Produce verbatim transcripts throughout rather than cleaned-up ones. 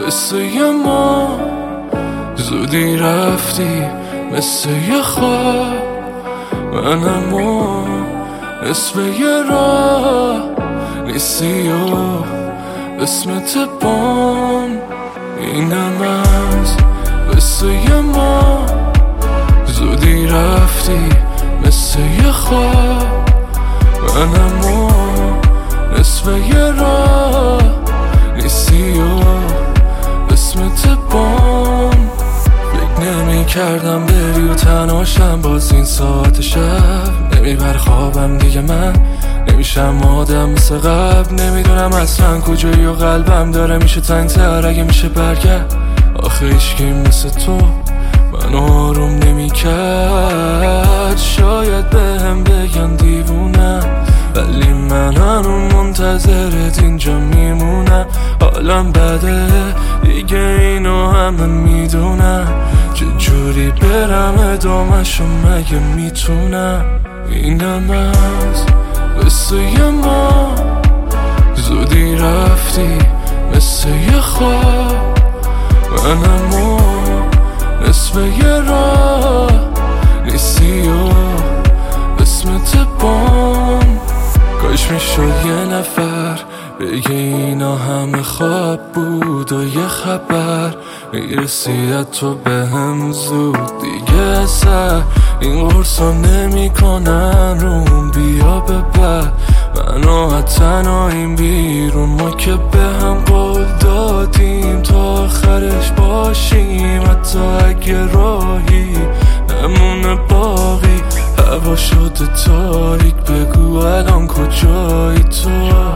مثل یه ما زودی رفتی، مثل یه خواب منم و نصف یه راه نیستی و اسمت بام اینم از مثل یه ما زودی رفتی، مثل یه خواب منم و نصف یه راه نیستی و اسمت بام. فکر نمی کردم بری و تنهاشم باز این ساعت شب، نمیبر خوابم دیگه، من نمیشم آدم مثل قبل. نمیدونم اصلا کجایی و قلبم داره میشه تنگ‌تر اگه میشه برگرد. آخه هیچکی مثل تو من آروم نمیکرد. شاید بهم بگن دیوونم ولی من هنوز منتظرت اینجا میمونم. حالم بده دیگه اینو همه میدونم، چجوری برم ادامه‌شو مگه میتونم. اینم از مثل یه ما زودی رفتی، مثل یه خواب منم و نصف یه راه نیستی و اسمت بام. کاش میشد یه نفر بگه اینا همه خواب بود و یه خبر میرسید تو به هم زود دیگه. سر این قرصا نمی کنن روم بیا ببر منو تنهاییم بیرون. ما که به هم قول دادیم تا آخرش باشیم، حتی اگه راهی نمونه باقی. هوا شده تاریک بگو الان کجایی تو،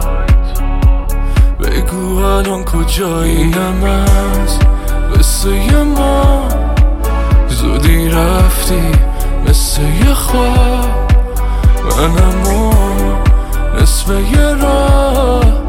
بگو الان کجایی. اینم از مثل یه ما زودی رفتی، مثل یه خواب منم و نصف یه راه